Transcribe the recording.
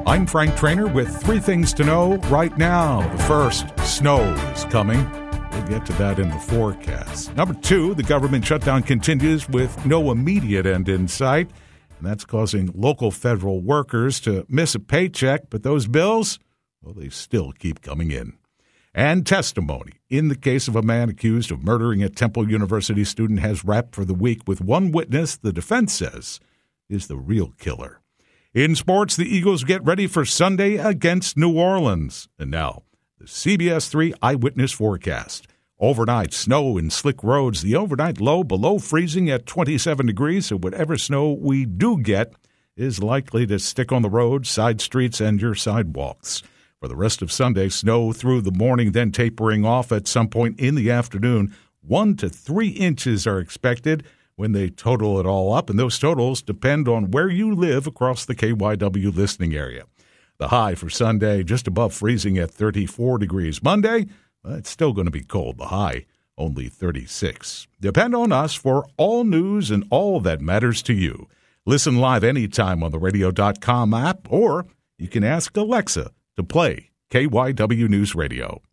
I'm Frank Trainer with 3 things to know right now. The first, snow is coming. We'll get to that in the forecast. Number 2, the government shutdown continues with no immediate end in sight. And that's causing local federal workers to miss a paycheck. But those bills, well, they still keep coming in. And testimony in the case of a man accused of murdering a Temple University student has wrapped for the week with one witness the defense says is the real killer. In sports, the Eagles get ready for Sunday against New Orleans. And now, the CBS 3 Eyewitness Forecast. Overnight snow and slick roads. The overnight low below freezing at 27 degrees. So whatever snow we do get is likely to stick on the roads, side streets, and your sidewalks. For the rest of Sunday, snow through the morning, then tapering off at some point in the afternoon. 1 to 3 inches are expected when they total it all up, and those totals depend on where you live across the KYW listening area. The high for Sunday just above freezing at 34 degrees. Monday, it's still going to be cold. The high, only 36. Depend on us for all news and all that matters to you. Listen live anytime on the radio.com app, or you can ask Alexa to play KYW News Radio.